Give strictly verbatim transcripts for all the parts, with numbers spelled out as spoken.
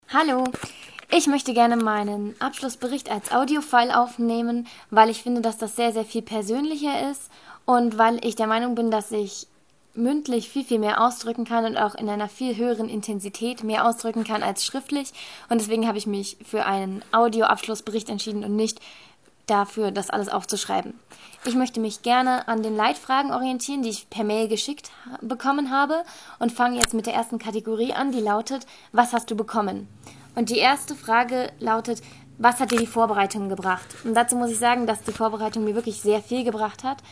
Hallo, ich möchte gerne meinen Abschlussbericht als Audiofile aufnehmen, weil ich finde, dass das sehr, sehr viel persönlicher ist und weil ich der Meinung bin, dass ich mündlich viel, viel mehr ausdrücken kann und auch in einer viel höheren Intensität mehr ausdrücken kann als schriftlich. Und deswegen habe ich mich für einen Audioabschlussbericht entschieden und nicht dafür, das alles aufzuschreiben. Ich möchte mich gerne an den Leitfragen orientieren, die ich per Mail geschickt bekommen habe und fange jetzt mit der ersten Kategorie an, die lautet: Was hast du bekommen? Und die erste Frage lautet: Was hat dir die Vorbereitung gebracht? Und dazu muss ich sagen, dass die Vorbereitung mir wirklich sehr viel gebracht hat.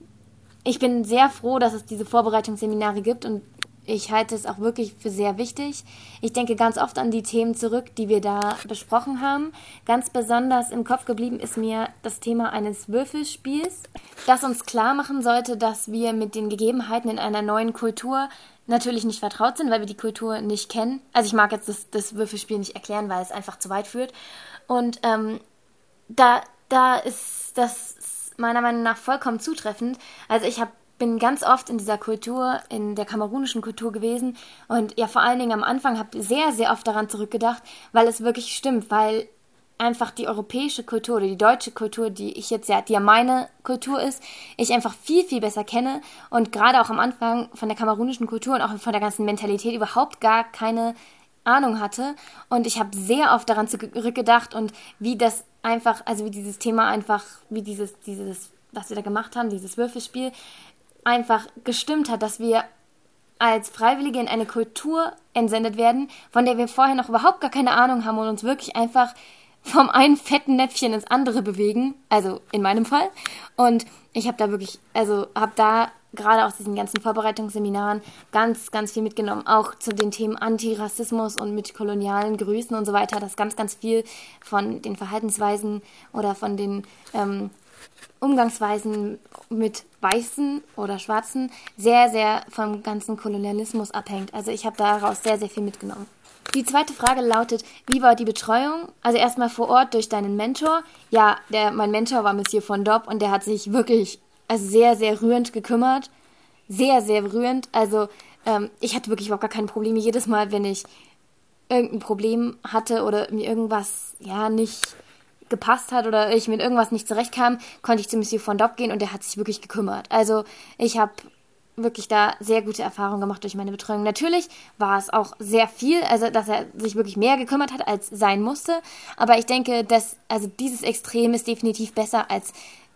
Ich bin sehr froh, dass es diese Vorbereitungsseminare gibt und ich halte es auch wirklich für sehr wichtig. Ich denke ganz oft an die Themen zurück, die wir da besprochen haben. Ganz besonders im Kopf geblieben ist mir das Thema eines Würfelspiels, das uns klar machen sollte, dass wir mit den Gegebenheiten in einer neuen Kultur natürlich nicht vertraut sind, weil wir die Kultur nicht kennen. Also ich mag jetzt das, das Würfelspiel nicht erklären, weil es einfach zu weit führt. Und ähm, da, da ist das meiner Meinung nach vollkommen zutreffend. Also ich habe bin ganz oft in dieser Kultur, in der kamerunischen Kultur gewesen und ja vor allen Dingen am Anfang habe sehr, sehr oft daran zurückgedacht, weil es wirklich stimmt, weil einfach die europäische Kultur oder die deutsche Kultur, die ich jetzt ja, die ja meine Kultur ist, ich einfach viel, viel besser kenne und gerade auch am Anfang von der kamerunischen Kultur und auch von der ganzen Mentalität überhaupt gar keine Ahnung hatte und ich habe sehr oft daran zurückgedacht und wie das einfach, also wie dieses Thema einfach, wie dieses, dieses, was wir da gemacht haben, dieses Würfelspiel, einfach gestimmt hat, dass wir als Freiwillige in eine Kultur entsendet werden, von der wir vorher noch überhaupt gar keine Ahnung haben und uns wirklich einfach vom einen fetten Näpfchen ins andere bewegen, also in meinem Fall. Und ich habe da wirklich, also habe da gerade aus diesen ganzen Vorbereitungsseminaren ganz, ganz viel mitgenommen, auch zu den Themen Antirassismus und mit kolonialen Grüßen und so weiter, dass ganz, ganz viel von den Verhaltensweisen oder von den ähm, Umgangsweisen mit Weißen oder Schwarzen sehr, sehr vom ganzen Kolonialismus abhängt. Also ich habe daraus sehr, sehr viel mitgenommen. Die zweite Frage lautet: Wie war die Betreuung? Also erstmal vor Ort durch deinen Mentor. Ja, der, mein Mentor war Monsieur von Dopp und der hat sich wirklich also sehr, sehr rührend gekümmert. Sehr, sehr rührend. Also ähm, ich hatte wirklich überhaupt gar keine Probleme. Jedes Mal, wenn ich irgendein Problem hatte oder mir irgendwas ja nicht gepasst hat oder ich mit irgendwas nicht zurechtkam, konnte ich zu Monsieur von Dopp gehen und der hat sich wirklich gekümmert. Also ich habe wirklich da sehr gute Erfahrungen gemacht durch meine Betreuung. Natürlich war es auch sehr viel, also dass er sich wirklich mehr gekümmert hat, als sein musste, aber ich denke, dass also dieses Extrem ist definitiv besser als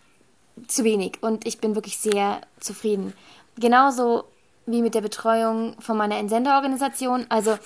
zu wenig und ich bin wirklich sehr zufrieden. Genauso wie mit der Betreuung von meiner Entsenderorganisation, also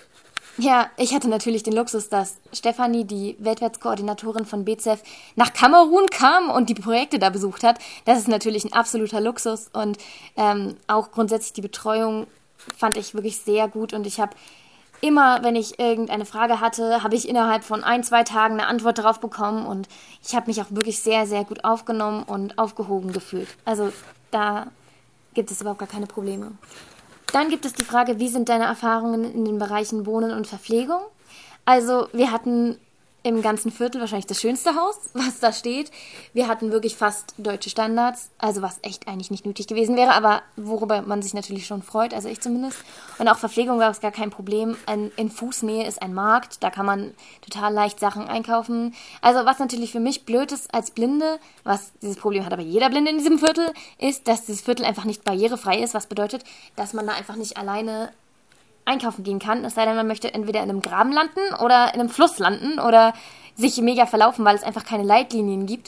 ja, ich hatte natürlich den Luxus, dass Stefanie, die Weltwärtskoordinatorin von B Z E F, nach Kamerun kam und die Projekte da besucht hat. Das ist natürlich ein absoluter Luxus und ähm, auch grundsätzlich die Betreuung fand ich wirklich sehr gut und ich habe immer, wenn ich irgendeine Frage hatte, habe ich innerhalb von ein, zwei Tagen eine Antwort darauf bekommen und ich habe mich auch wirklich sehr, sehr gut aufgenommen und aufgehoben gefühlt. Also da gibt es überhaupt gar keine Probleme. Dann gibt es die Frage: Wie sind deine Erfahrungen in den Bereichen Wohnen und Verpflegung? Also wir hatten im ganzen Viertel wahrscheinlich das schönste Haus, was da steht. Wir hatten wirklich fast deutsche Standards, also was echt eigentlich nicht nötig gewesen wäre, aber worüber man sich natürlich schon freut, also ich zumindest. Und auch Verpflegung war es gar kein Problem. Ein, in Fußnähe ist ein Markt, da kann man total leicht Sachen einkaufen. Also was natürlich für mich blöd ist als Blinde, was dieses Problem hat aber jeder Blinde in diesem Viertel, ist, dass dieses Viertel einfach nicht barrierefrei ist, was bedeutet, dass man da einfach nicht alleine einkaufen gehen kann, es sei denn, man möchte entweder in einem Graben landen oder in einem Fluss landen oder sich mega verlaufen, weil es einfach keine Leitlinien gibt.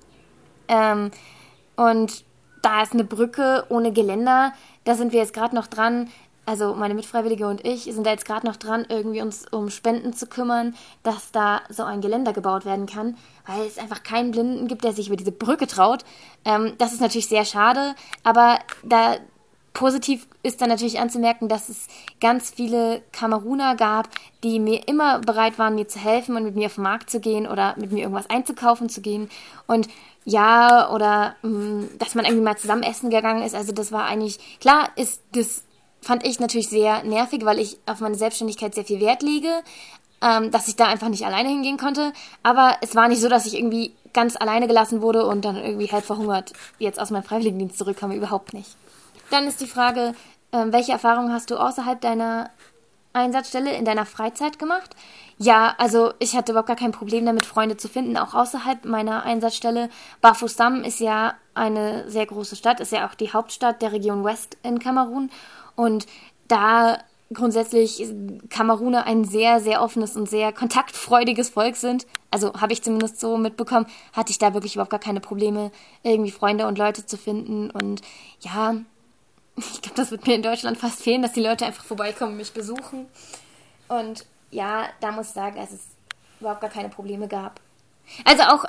Ähm, und da ist eine Brücke ohne Geländer, da sind wir jetzt gerade noch dran, also meine Mitfreiwillige und ich sind da jetzt gerade noch dran, irgendwie uns um Spenden zu kümmern, dass da so ein Geländer gebaut werden kann, weil es einfach keinen Blinden gibt, der sich über diese Brücke traut. Ähm, das ist natürlich sehr schade, aber da positiv ist dann natürlich anzumerken, dass es ganz viele Kameruner gab, die mir immer bereit waren, mir zu helfen und mit mir auf den Markt zu gehen oder mit mir irgendwas einzukaufen zu gehen. Und ja, oder mh, dass man irgendwie mal zusammen essen gegangen ist. Also das war eigentlich, klar ist das, fand ich natürlich sehr nervig, weil ich auf meine Selbstständigkeit sehr viel Wert lege, ähm, dass ich da einfach nicht alleine hingehen konnte. Aber es war nicht so, dass ich irgendwie ganz alleine gelassen wurde und dann irgendwie halb verhungert jetzt aus meinem Freiwilligendienst zurückkam. Überhaupt nicht. Dann ist die Frage, äh, welche Erfahrungen hast du außerhalb deiner Einsatzstelle in deiner Freizeit gemacht? Ja, also ich hatte überhaupt gar kein Problem damit, Freunde zu finden, auch außerhalb meiner Einsatzstelle. Bafoussam ist ja eine sehr große Stadt, ist ja auch die Hauptstadt der Region West in Kamerun. Und da grundsätzlich Kameruner ein sehr, sehr offenes und sehr kontaktfreudiges Volk sind, also habe ich zumindest so mitbekommen, hatte ich da wirklich überhaupt gar keine Probleme, irgendwie Freunde und Leute zu finden. Und ja, ich glaube, das wird mir in Deutschland fast fehlen, dass die Leute einfach vorbeikommen und mich besuchen. Und ja, da muss ich sagen, dass es überhaupt gar keine Probleme gab. Also auch,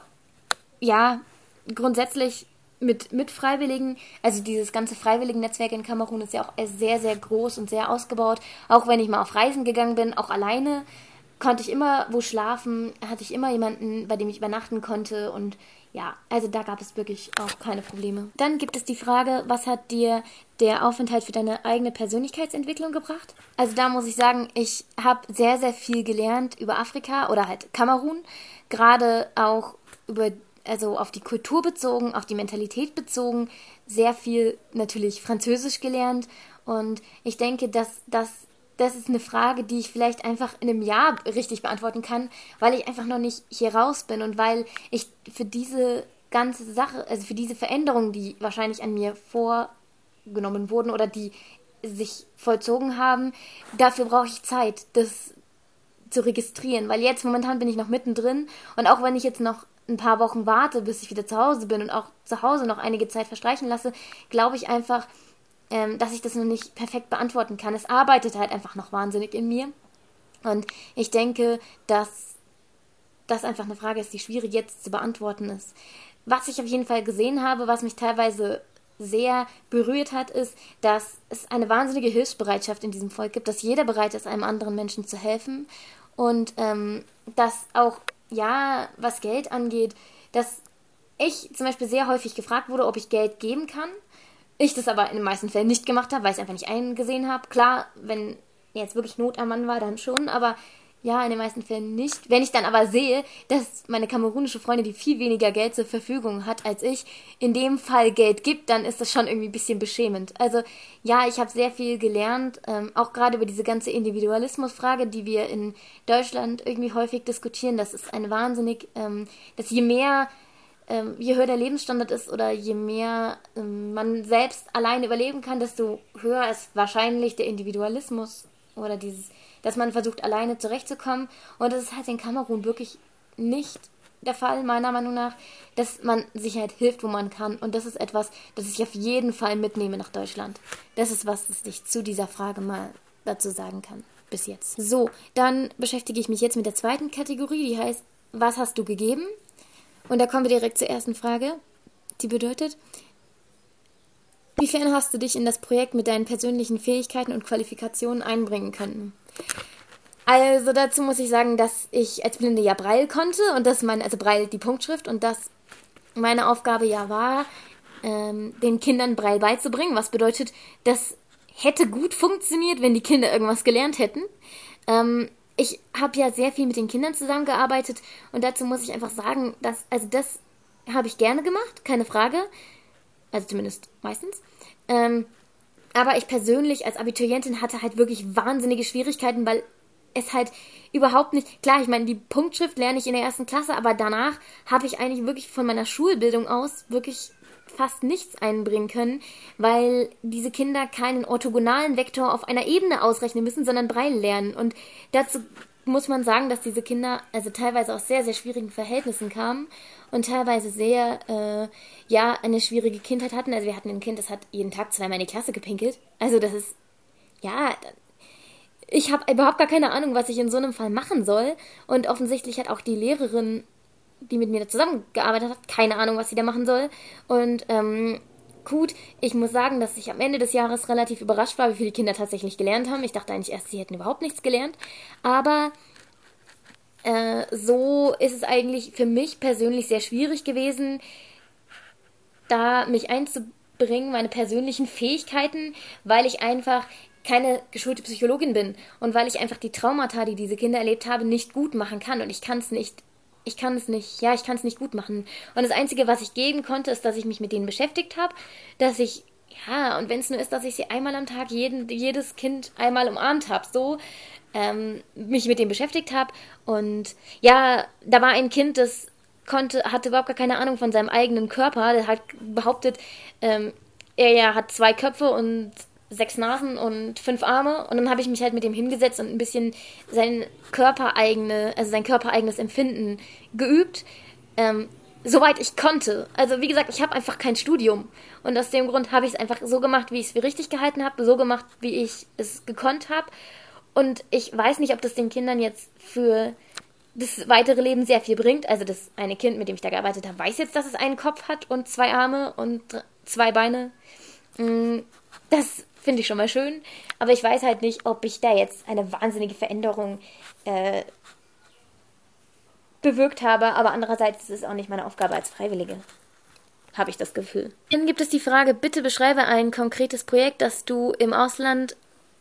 ja, grundsätzlich mit, mit Freiwilligen, also dieses ganze Freiwilligen-Netzwerk in Kamerun ist ja auch sehr, sehr groß und sehr ausgebaut. Auch wenn ich mal auf Reisen gegangen bin, auch alleine, konnte ich immer wo schlafen, hatte ich immer jemanden, bei dem ich übernachten konnte. Und ja, also da gab es wirklich auch keine Probleme. Dann gibt es die Frage, was hat dir der Aufenthalt für deine eigene Persönlichkeitsentwicklung gebracht? Also da muss ich sagen, ich habe sehr, sehr viel gelernt über Afrika oder halt Kamerun. Gerade auch über, also auf die Kultur bezogen, auf die Mentalität bezogen. Sehr viel natürlich Französisch gelernt. Und ich denke, dass das Das ist eine Frage, die ich vielleicht einfach in einem Jahr richtig beantworten kann, weil ich einfach noch nicht hier raus bin und weil ich für diese ganze Sache, also für diese Veränderungen, die wahrscheinlich an mir vorgenommen wurden oder die sich vollzogen haben, dafür brauche ich Zeit, das zu registrieren, weil jetzt momentan bin ich noch mittendrin und auch wenn ich jetzt noch ein paar Wochen warte, bis ich wieder zu Hause bin und auch zu Hause noch einige Zeit verstreichen lasse, glaube ich einfach, ähm, dass ich das noch nicht perfekt beantworten kann. Es arbeitet halt einfach noch wahnsinnig in mir. Und ich denke, dass das einfach eine Frage ist, die schwierig jetzt zu beantworten ist. Was ich auf jeden Fall gesehen habe, was mich teilweise sehr berührt hat, ist, dass es eine wahnsinnige Hilfsbereitschaft in diesem Volk gibt, dass jeder bereit ist, einem anderen Menschen zu helfen. Und ähm, dass auch, ja, was Geld angeht, dass ich zum Beispiel sehr häufig gefragt wurde, ob ich Geld geben kann. Ich das aber in den meisten Fällen nicht gemacht habe, weil ich es einfach nicht eingesehen habe. Klar, wenn jetzt wirklich Not am Mann war, dann schon, aber ja, in den meisten Fällen nicht. Wenn ich dann aber sehe, dass meine kamerunische Freundin, die viel weniger Geld zur Verfügung hat als ich, in dem Fall Geld gibt, dann ist das schon irgendwie ein bisschen beschämend. Also ja, ich habe sehr viel gelernt, ähm, auch gerade über diese ganze Individualismusfrage, die wir in Deutschland irgendwie häufig diskutieren. Das ist eine wahnsinnig, ähm, dass je mehr Ähm, je höher der Lebensstandard ist oder je mehr ähm, man selbst alleine überleben kann, desto höher ist wahrscheinlich der Individualismus oder dieses, dass man versucht, alleine zurechtzukommen. Und das ist halt in Kamerun wirklich nicht der Fall, meiner Meinung nach, dass man sich halt hilft, wo man kann. Und das ist etwas, das ich auf jeden Fall mitnehme nach Deutschland. Das ist was, was ich zu dieser Frage mal dazu sagen kann, bis jetzt. So, dann beschäftige ich mich jetzt mit der zweiten Kategorie, die heißt, was hast du gegeben? Und da kommen wir direkt zur ersten Frage, die bedeutet, inwiefern hast du dich in das Projekt mit deinen persönlichen Fähigkeiten und Qualifikationen einbringen können? Also dazu muss ich sagen, dass ich als Blinde ja Braille konnte und das meine, also Braille die Punktschrift und dass meine Aufgabe ja war, ähm, den Kindern Braille beizubringen, was bedeutet, das hätte gut funktioniert, wenn die Kinder irgendwas gelernt hätten. Ähm, Ich habe ja sehr viel mit den Kindern zusammengearbeitet und dazu muss ich einfach sagen, dass, also das habe ich gerne gemacht, keine Frage, also zumindest meistens, ähm, aber ich persönlich als Abiturientin hatte halt wirklich wahnsinnige Schwierigkeiten, weil es halt überhaupt nicht, klar, ich meine, die Punktschrift lerne ich in der ersten Klasse, aber danach habe ich eigentlich wirklich von meiner Schulbildung aus wirklich fast nichts einbringen können, weil diese Kinder keinen orthogonalen Vektor auf einer Ebene ausrechnen müssen, sondern Braille lernen. Und dazu muss man sagen, dass diese Kinder also teilweise aus sehr, sehr schwierigen Verhältnissen kamen und teilweise sehr, äh, ja, eine schwierige Kindheit hatten. Also wir hatten ein Kind, das hat jeden Tag zweimal in die Klasse gepinkelt. Also das ist, ja, ich habe überhaupt gar keine Ahnung, was ich in so einem Fall machen soll. Und offensichtlich hat auch die Lehrerin, die mit mir da zusammengearbeitet hat, keine Ahnung, was sie da machen soll. Und ähm, gut, ich muss sagen, dass ich am Ende des Jahres relativ überrascht war, wie viele Kinder tatsächlich gelernt haben. Ich dachte eigentlich erst, sie hätten überhaupt nichts gelernt. Aber äh, so ist es eigentlich für mich persönlich sehr schwierig gewesen, da mich einzubringen, meine persönlichen Fähigkeiten, weil ich einfach keine geschulte Psychologin bin und weil ich einfach die Traumata, die diese Kinder erlebt haben, nicht gut machen kann. Und ich kann es nicht Ich kann es nicht, ja, ich kann es nicht gut machen. Und das Einzige, was ich geben konnte, ist, dass ich mich mit denen beschäftigt habe, dass ich, ja, und wenn es nur ist, dass ich sie einmal am Tag jeden, jedes Kind einmal umarmt habe, so, ähm, mich mit dem beschäftigt habe. Und ja, da war ein Kind, das konnte, hatte überhaupt gar keine Ahnung von seinem eigenen Körper. Der hat behauptet, ähm, er ja hat zwei Köpfe und sechs Nasen und fünf Arme. Und dann habe ich mich halt mit dem hingesetzt und ein bisschen sein körpereigene, also sein körpereigenes Empfinden geübt. Ähm, soweit ich konnte. Also wie gesagt, ich habe einfach kein Studium. Und aus dem Grund habe ich es einfach so gemacht, wie ich es für richtig gehalten habe, so gemacht, wie ich es gekonnt habe. Und ich weiß nicht, ob das den Kindern jetzt für das weitere Leben sehr viel bringt. Also das eine Kind, mit dem ich da gearbeitet habe, weiß jetzt, dass es einen Kopf hat und zwei Arme und zwei Beine. Das finde ich schon mal schön. Aber ich weiß halt nicht, ob ich da jetzt eine wahnsinnige Veränderung äh, bewirkt habe. Aber andererseits ist es auch nicht meine Aufgabe als Freiwillige. Habe ich das Gefühl. Dann gibt es die Frage, bitte beschreibe ein konkretes Projekt, das du im Ausland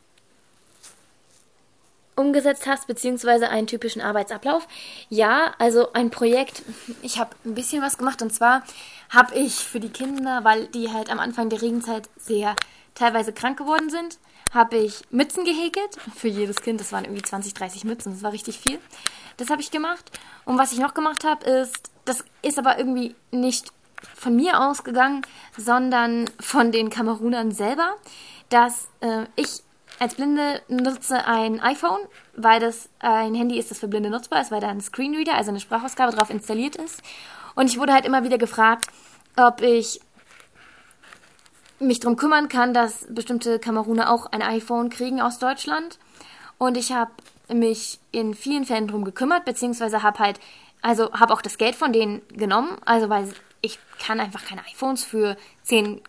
umgesetzt hast, beziehungsweise einen typischen Arbeitsablauf. Ja, also ein Projekt, ich habe ein bisschen was gemacht und zwar habe ich für die Kinder, weil die halt am Anfang der Regenzeit sehr teilweise krank geworden sind, habe ich Mützen gehäkelt für jedes Kind. Das waren irgendwie zwanzig, dreißig Mützen, das war richtig viel. Das habe ich gemacht. Und was ich noch gemacht habe, ist, das ist aber irgendwie nicht von mir ausgegangen, sondern von den Kamerunern selber, dass äh, ich als Blinde nutze ein iPhone, weil das ein Handy ist, das für Blinde nutzbar ist, weil da ein Screenreader, also eine Sprachausgabe drauf installiert ist. Und ich wurde halt immer wieder gefragt, ob ich mich darum kümmern kann, dass bestimmte Kameruner auch ein iPhone kriegen aus Deutschland. Und ich habe mich in vielen Fällen darum gekümmert, beziehungsweise habe halt, also habe auch das Geld von denen genommen, also weil ich kann einfach keine iPhones für zehn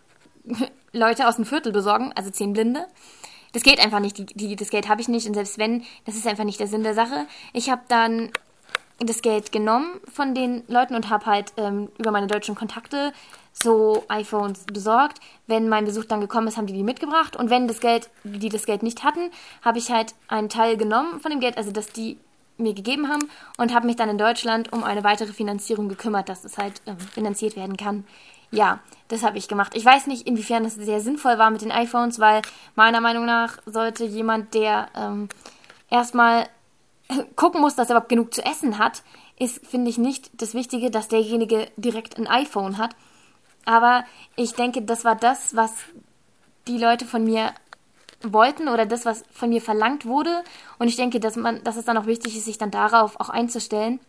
Leute aus dem Viertel besorgen, also zehn Blinde. Das geht einfach nicht, die, die, das Geld habe ich nicht und selbst wenn, das ist einfach nicht der Sinn der Sache. Ich habe dann das Geld genommen von den Leuten und habe halt ähm, über meine deutschen Kontakte so iPhones besorgt. Wenn mein Besuch dann gekommen ist, haben die die mitgebracht und wenn das Geld, die das Geld nicht hatten, habe ich halt einen Teil genommen von dem Geld, also das die mir gegeben haben und habe mich dann in Deutschland um eine weitere Finanzierung gekümmert, dass das halt ähm, finanziert werden kann. Ja, das habe ich gemacht. Ich weiß nicht, inwiefern das sehr sinnvoll war mit den iPhones, weil meiner Meinung nach sollte jemand, der ähm, erstmal gucken muss, dass er überhaupt genug zu essen hat, ist, finde ich, nicht das Wichtige, dass derjenige direkt ein iPhone hat. Aber ich denke, das war das, was die Leute von mir wollten oder das, was von mir verlangt wurde. Und ich denke, dass man, dass es dann auch wichtig ist, sich dann darauf auch einzustellen.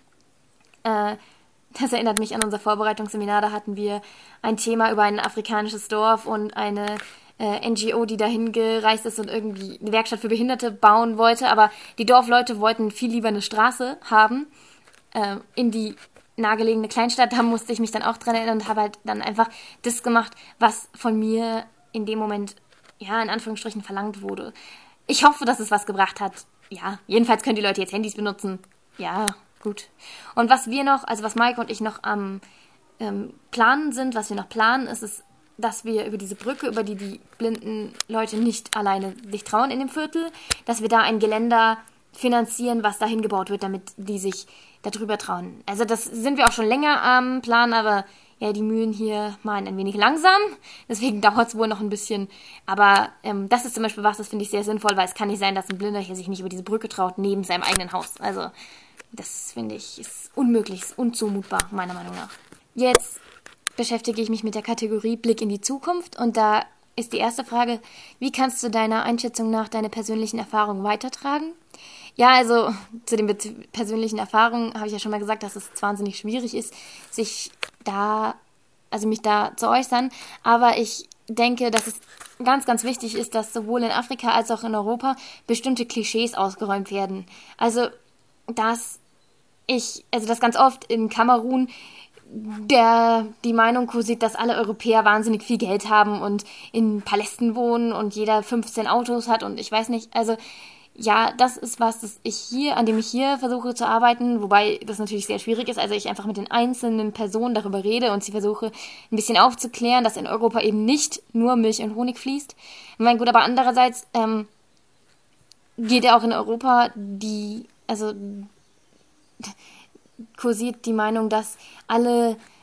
Äh, Das erinnert mich an unser Vorbereitungsseminar. Da hatten wir ein Thema über ein afrikanisches Dorf und eine äh, N G O, die dahin gereist ist und irgendwie eine Werkstatt für Behinderte bauen wollte. Aber die Dorfleute wollten viel lieber eine Straße haben äh, in die nahegelegene Kleinstadt. Da musste ich mich dann auch dran erinnern und habe halt dann einfach das gemacht, was von mir in dem Moment, ja, in Anführungsstrichen verlangt wurde. Ich hoffe, dass es was gebracht hat. Ja, jedenfalls können die Leute jetzt Handys benutzen. Ja, gut. Und was wir noch, also was Maike und ich noch am ähm, Planen sind, was wir noch planen, ist es, dass wir über diese Brücke, über die die blinden Leute nicht alleine sich trauen in dem Viertel, dass wir da ein Geländer finanzieren, was dahin gebaut wird, damit die sich darüber trauen. Also das sind wir auch schon länger am Plan, aber ja, die Mühlen hier malen ein wenig langsam, deswegen dauert es wohl noch ein bisschen. Aber ähm, das ist zum Beispiel was, das finde ich sehr sinnvoll, weil es kann nicht sein, dass ein Blinder hier sich nicht über diese Brücke traut, neben seinem eigenen Haus. Also das finde ich ist unmöglich, ist unzumutbar, meiner Meinung nach. Jetzt beschäftige ich mich mit der Kategorie Blick in die Zukunft und da ist die erste Frage, wie kannst du deiner Einschätzung nach deine persönlichen Erfahrungen weitertragen? Ja, also zu den persönlichen Erfahrungen habe ich ja schon mal gesagt, dass es wahnsinnig schwierig ist, sich da, also mich da zu äußern, aber ich denke, dass es ganz, ganz wichtig ist, dass sowohl in Afrika als auch in Europa bestimmte Klischees ausgeräumt werden. Also, dass ich, also dass ganz oft in Kamerun der die Meinung kursiert, dass alle Europäer wahnsinnig viel Geld haben und in Palästen wohnen und jeder fünfzehn Autos hat und ich weiß nicht, also ja, das ist was, das ich hier, an dem ich hier versuche zu arbeiten, wobei das natürlich sehr schwierig ist, also ich einfach mit den einzelnen Personen darüber rede und sie versuche ein bisschen aufzuklären, dass in Europa eben nicht nur Milch und Honig fließt. Ich meine, gut, aber andererseits ähm, geht ja auch in Europa die, also kursiert die Meinung, dass alle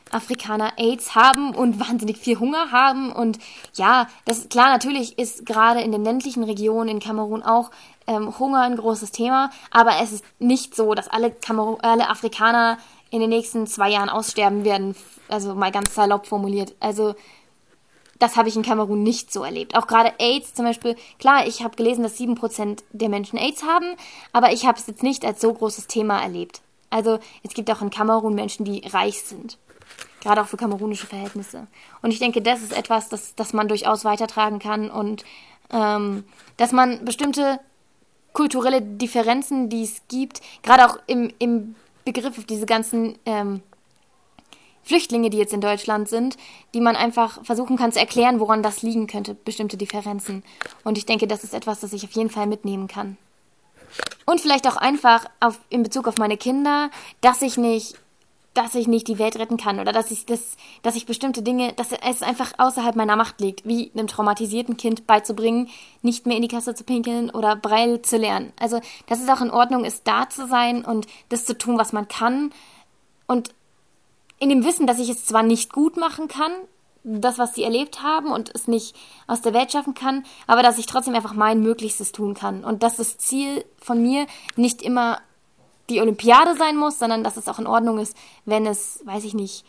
Afrikaner AIDS haben und wahnsinnig viel Hunger haben. Und ja, das klar, natürlich ist gerade in den ländlichen Regionen in Kamerun auch ähm, Hunger ein großes Thema, aber es ist nicht so, dass alle, Kamerun, alle Afrikaner in den nächsten zwei Jahren aussterben werden, also mal ganz salopp formuliert. Also das habe ich in Kamerun nicht so erlebt. Auch gerade AIDS zum Beispiel, klar, ich habe gelesen, dass sieben Prozent der Menschen AIDS haben, aber ich habe es jetzt nicht als so großes Thema erlebt. Also es gibt auch in Kamerun Menschen, die reich sind. Gerade auch für kamerunische Verhältnisse. Und ich denke, das ist etwas, das, das man durchaus weitertragen kann und ähm, dass man bestimmte kulturelle Differenzen, die es gibt, gerade auch im, im Begriff auf diese ganzen ähm, Flüchtlinge, die jetzt in Deutschland sind, die man einfach versuchen kann zu erklären, woran das liegen könnte, bestimmte Differenzen. Und ich denke, das ist etwas, das ich auf jeden Fall mitnehmen kann. Und vielleicht auch einfach auf, in Bezug auf meine Kinder, dass ich nicht dass ich nicht die Welt retten kann oder dass ich das, dass ich bestimmte Dinge, dass es einfach außerhalb meiner Macht liegt, wie einem traumatisierten Kind beizubringen, nicht mehr in die Kasse zu pinkeln oder Braille zu lernen. Also, dass es auch in Ordnung ist, da zu sein und das zu tun, was man kann und in dem Wissen, dass ich es zwar nicht gut machen kann, das, was sie erlebt haben und es nicht aus der Welt schaffen kann, aber dass ich trotzdem einfach mein Möglichstes tun kann und dass das Ziel von mir nicht immer die Olympiade sein muss, sondern dass es auch in Ordnung ist, wenn es, weiß ich nicht,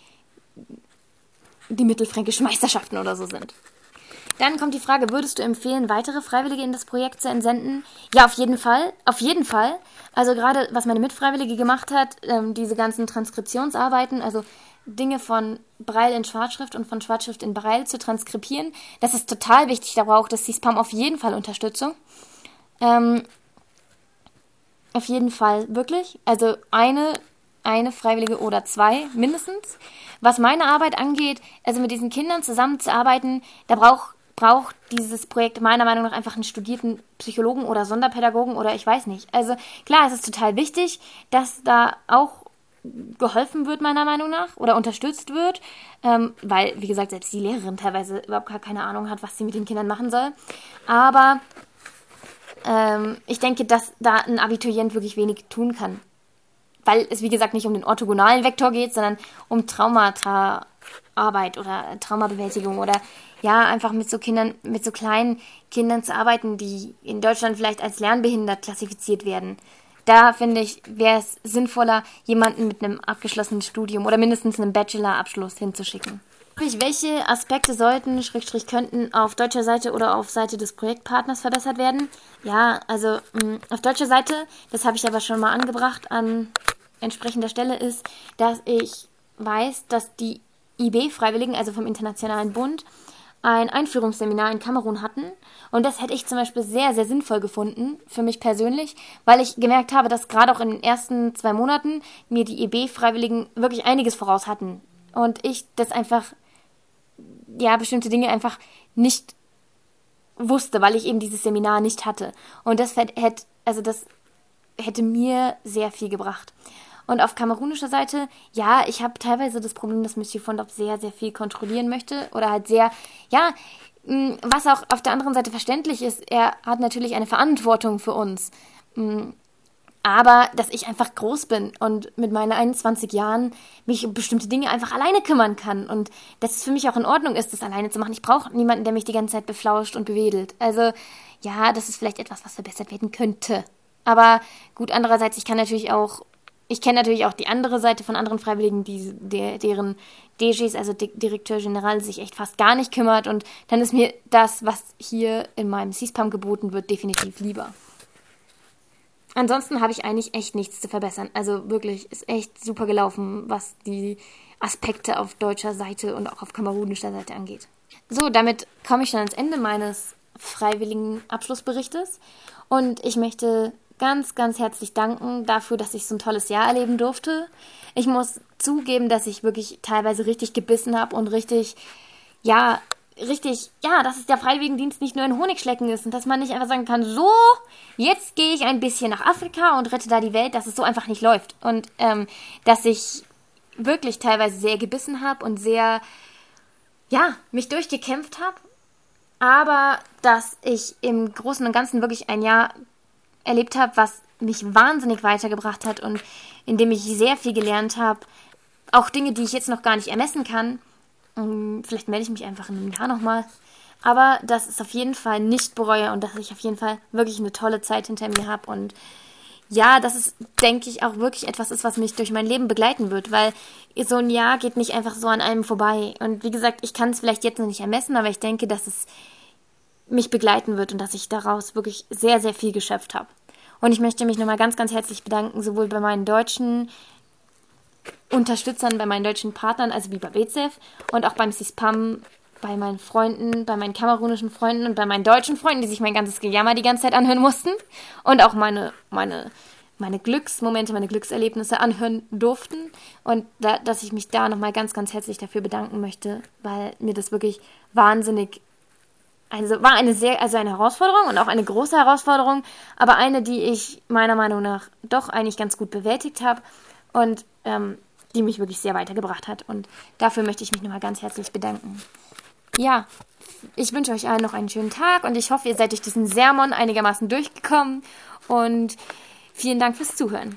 die mittelfränkischen Meisterschaften oder so sind. Dann kommt die Frage, würdest du empfehlen, weitere Freiwillige in das Projekt zu entsenden? Ja, auf jeden Fall, auf jeden Fall. Also gerade, was meine Mitfreiwillige gemacht hat, ähm, diese ganzen Transkriptionsarbeiten, also Dinge von Braille in Schwarzschrift und von Schwarzschrift in Braille zu transkribieren, das ist total wichtig, da braucht das C S P A M auf jeden Fall Unterstützung. Ähm, Auf jeden Fall, wirklich. Also eine, eine Freiwillige oder zwei mindestens. Was meine Arbeit angeht, also mit diesen Kindern zusammenzuarbeiten, da braucht braucht dieses Projekt meiner Meinung nach einfach einen studierten Psychologen oder Sonderpädagogen oder ich weiß nicht. Also klar, es ist total wichtig, dass da auch geholfen wird, meiner Meinung nach, oder unterstützt wird, ähm, weil, wie gesagt, selbst die Lehrerin teilweise überhaupt gar keine Ahnung hat, was sie mit den Kindern machen soll. Aber Ähm, ich denke, dass da ein Abiturient wirklich wenig tun kann. Weil es, wie gesagt, nicht um den orthogonalen Vektor geht, sondern um Traumata-Arbeit oder Traumabewältigung oder ja, einfach mit so Kindern, mit so kleinen Kindern zu arbeiten, die in Deutschland vielleicht als lernbehindert klassifiziert werden. Da, finde ich, wäre es sinnvoller, jemanden mit einem abgeschlossenen Studium oder mindestens einem Bachelor-Abschluss hinzuschicken. Welche Aspekte sollten, Schrägstrich könnten, auf deutscher Seite oder auf Seite des Projektpartners verbessert werden? Ja, also mh, auf deutscher Seite, das habe ich aber schon mal angebracht an entsprechender Stelle, ist, dass ich weiß, dass die I B-Freiwilligen, also vom Internationalen Bund, ein Einführungsseminar in Kamerun hatten. Und das hätte ich zum Beispiel sehr, sehr sinnvoll gefunden, für mich persönlich, weil ich gemerkt habe, dass gerade auch in den ersten zwei Monaten mir die I B-Freiwilligen wirklich einiges voraus hatten. Und ich das einfach ja, bestimmte Dinge einfach nicht wusste, weil ich eben dieses Seminar nicht hatte. Und das hätte, also das hätte mir sehr viel gebracht. Und auf kamerunischer Seite, ja, ich habe teilweise das Problem, dass Monsieur Fondop sehr, sehr viel kontrollieren möchte oder halt sehr, ja, was auch auf der anderen Seite verständlich ist, er hat natürlich eine Verantwortung für uns. Aber dass ich einfach groß bin und mit meinen einundzwanzig Jahren mich um bestimmte Dinge einfach alleine kümmern kann und dass es für mich auch in Ordnung ist, das alleine zu machen. Ich brauche niemanden, der mich die ganze Zeit beflauscht und bewedelt. Also ja, das ist vielleicht etwas, was verbessert werden könnte. Aber gut, andererseits, ich kann natürlich auch, ich kenne natürlich auch die andere Seite von anderen Freiwilligen, die, der, deren D Gs, also Direkteur General, sich echt fast gar nicht kümmert und dann ist mir das, was hier in meinem C S P A M geboten wird, definitiv lieber. Ansonsten habe ich eigentlich echt nichts zu verbessern. Also wirklich, ist echt super gelaufen, was die Aspekte auf deutscher Seite und auch auf kamerunischer Seite angeht. So, damit komme ich schon ans Ende meines freiwilligen Abschlussberichtes. Und ich möchte ganz, ganz herzlich danken dafür, dass ich so ein tolles Jahr erleben durfte. Ich muss zugeben, dass ich wirklich teilweise richtig gebissen habe und richtig, ja, richtig, ja, dass es der Freiwilligendienst nicht nur ein Honigschlecken ist und dass man nicht einfach sagen kann, so, jetzt gehe ich ein bisschen nach Afrika und rette da die Welt, dass es so einfach nicht läuft. Und ähm, dass ich wirklich teilweise sehr gebissen habe und sehr, ja, mich durchgekämpft habe, aber dass ich im Großen und Ganzen wirklich ein Jahr erlebt habe, was mich wahnsinnig weitergebracht hat und in dem ich sehr viel gelernt habe, auch Dinge, die ich jetzt noch gar nicht ermessen kann. Vielleicht melde ich mich einfach in einem Jahr nochmal. Aber dass ich es auf jeden Fall nicht bereue und dass ich auf jeden Fall wirklich eine tolle Zeit hinter mir habe. Und ja, dass es, denke ich, auch wirklich etwas ist, was mich durch mein Leben begleiten wird. Weil so ein Jahr geht nicht einfach so an einem vorbei. Und wie gesagt, ich kann es vielleicht jetzt noch nicht ermessen, aber ich denke, dass es mich begleiten wird und dass ich daraus wirklich sehr, sehr viel geschöpft habe. Und ich möchte mich nochmal ganz, ganz herzlich bedanken, sowohl bei meinen deutschen Unterstützern, bei meinen deutschen Partnern, also wie bei B Z E F und auch beim CISPAM, bei meinen Freunden, bei meinen kamerunischen Freunden und bei meinen deutschen Freunden, die sich mein ganzes Gejammer die ganze Zeit anhören mussten und auch meine, meine, meine Glücksmomente, meine Glückserlebnisse anhören durften und da, dass ich mich da nochmal ganz, ganz herzlich dafür bedanken möchte, weil mir das wirklich wahnsinnig, also war eine sehr, also eine Herausforderung und auch eine große Herausforderung, aber eine, die ich meiner Meinung nach doch eigentlich ganz gut bewältigt habe und ähm, die mich wirklich sehr weitergebracht hat und dafür möchte ich mich nochmal ganz herzlich bedanken. Ja, ich wünsche euch allen noch einen schönen Tag und ich hoffe, ihr seid durch diesen Sermon einigermaßen durchgekommen und vielen Dank fürs Zuhören.